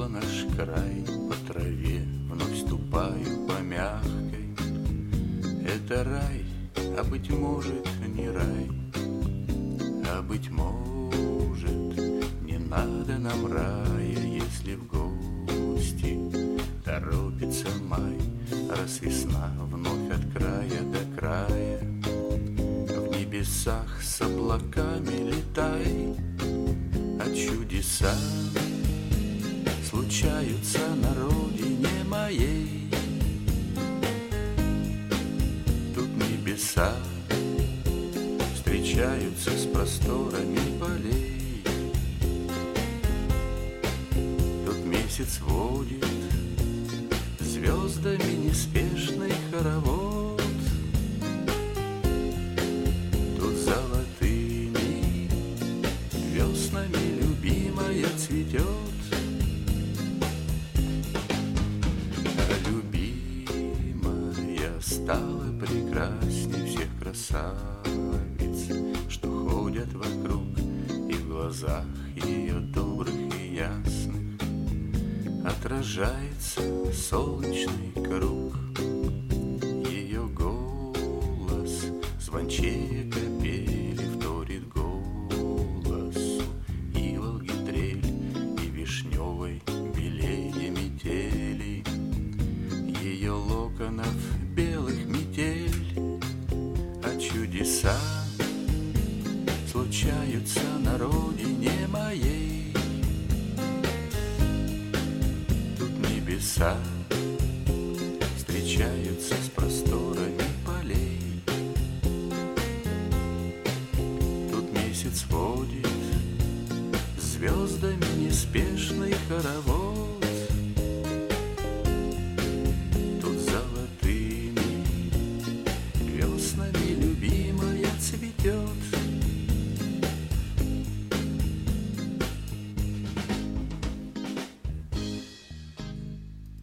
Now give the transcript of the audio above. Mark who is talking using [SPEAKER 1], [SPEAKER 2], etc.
[SPEAKER 1] Снова наш край по траве, вновь ступаю по мягкой. Это рай, а быть может не рай, а быть может не надо нам рая, если в гости торопится май, раз весна вновь от края до края. В небесах с облаками летай, а чудеса случаются на родине моей. Тут небеса встречаются с просторами полей. Тут месяц водит звездами неспешный хоровод. Тут золотыми веснами любимая цветет. А любимая стала прекрасней всех красавиц, что ходят вокруг, и в глазах ее добрых и ясных отражается солнечный круг. Ее голос звончее капели вторит голосу и Волги трель, и вишневой белее метели. Ее локонов белых метель, а чудеса случаются на родине моей. Тут небеса встречаются с просторами полей. Тут месяц водит звездами неспешный хоровод.